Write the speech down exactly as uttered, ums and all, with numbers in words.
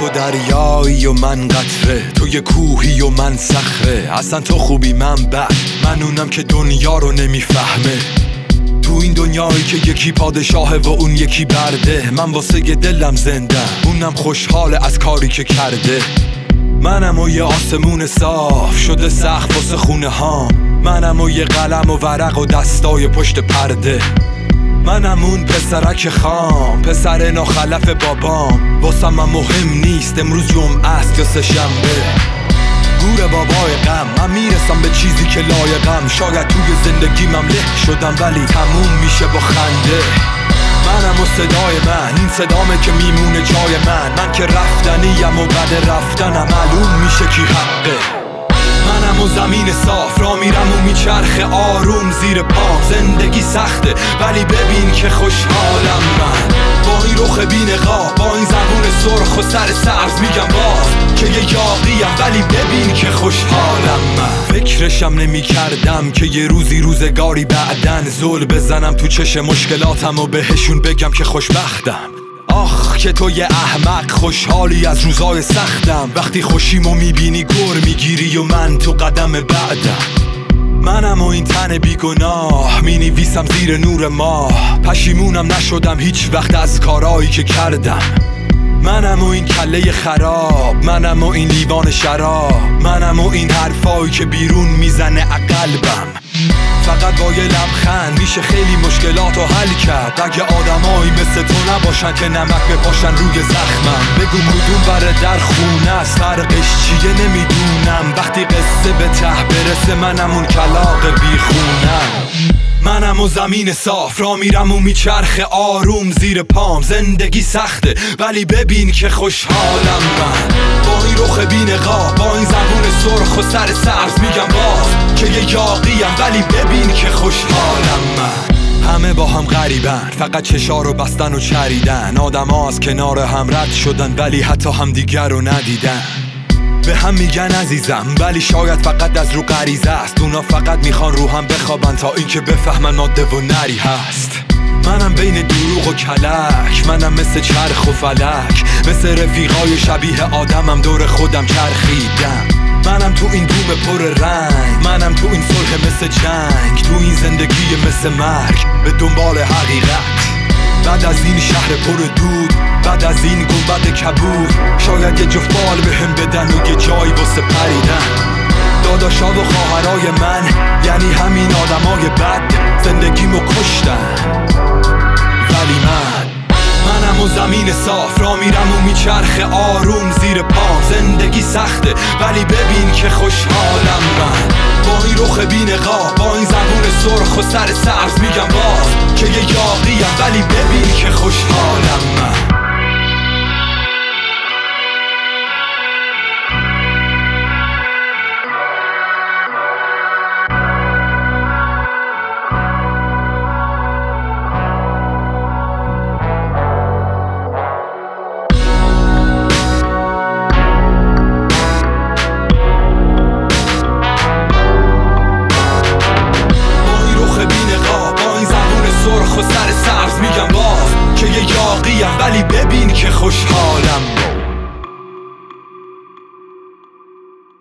تو دریایی و من قطره، تو یه کوهی و من صخره. اصلا تو خوبی من بد، من اونم که دنیا رو نمیفهمه. تو این دنیایی که یکی پادشاهه و اون یکی برده، من واسه دلم زنده، اونم خوشحاله از کاری که کرده. منم و یه آسمون صاف شده سقف واسه خونه هام، منم و یه قلم و ورق و دستای پشت پرده. منم اون پسرک خام، پسر ناخلف بابام. واسم من مهم نیست امروز جمعه است یا سه شنبه. گور بابای غم، من میرسم به چیزی که لایقم. شاید توی زندگیمم له شدم ولی تموم میشه با خنده. منم و صدای من، این صدامه که میمونه جای من. من که رفتنیم و بعد رفتنم معلوم میشه کی حقه. منم و زمین صاف را میرم و میچرخه آروم زیر پام. زندگی سخته ولی ببین که خوشحالم من. با این رخ بی نقاب، با این زبون سرخ و سر سبز میگم باز که یه یاقیم ولی ببین که خوشحالم من. فکرشم نمی کردم که یه روزی روزگاری بعدن زل بزنم تو چش مشکلاتم و بهشون بگم که خوشبختم. آخ که تو یه احمق خوشحالی از روزای سختم. وقتی خوشیمو میبینی گر میگیری و من تو قدم بعدم. منم و این تن بیگناه مینویسم زیر نور ماه. پشیمونم نشدم هیچ وقت از کارایی که کردم. منم و این کله خراب، منم و این لیوان شراب، منم و این حرفایی که بیرون میزنه عقلبم. فقط با یه لبخند میشه خیلی مشکلاتو حل کرد. اگه آدمایی مثل تو نباشن که نمک بپاشن روی زخمم. بگو کدوم بره در خونه است، فرقش چیه نمیدونم. وقتی قصه به ته برسه منم اون کلاغ بیخونم. منم و زمین صاف را میرم و میچرخه آروم زیر پام. زندگی سخته ولی ببین که خوشحالم من. با این رخ بی نقاب، با این زبون سرخ و سر سبز میگم باز که یه یاقیم ولی ببین که خوشحالم من. همه با هم غریبن، فقط چشا رو بستن و چریدن. آدم ها از کنار هم رد شدن ولی حتی هم دیگر رو ندیدن. به هم میگن عزیزم ولی شاید فقط از رو غریزه است. اونا فقط میخوان رو هم بخوابن تا اینکه بفهمن ماده و نری هست. منم بین دروغ و کلک، منم مثل چرخ و فلک. مثل رفیقای شبیه آدمم دور خودم چرخیدم. منم تو این بوم پر رنگ، منم تو این صلح مثل جنگ. تو این زندگی مثل مرگ به دنبال حقیقت. بعد از این شهر پر دود، بعد از این گنبد کبود، شاید یه جفت بال بهم بدن و یه جایی واسه پریدن. داداشا و خواهرای من یعنی همین آدمای بد زندگیمو کشتن. ولی من منم و زمین صاف را میرم و میچرخه آروم زیر پام. زندگی سخته ولی ببین که خوشحالم من. با این رخ بی نقاب، با این زبون سرخ و سر سبز میگم باز که یه یاقیم ولی ببین که خوشحالم من. سرخ و سر سبز میگم باز که یه یاقیم ولی ببین که خوشحالم.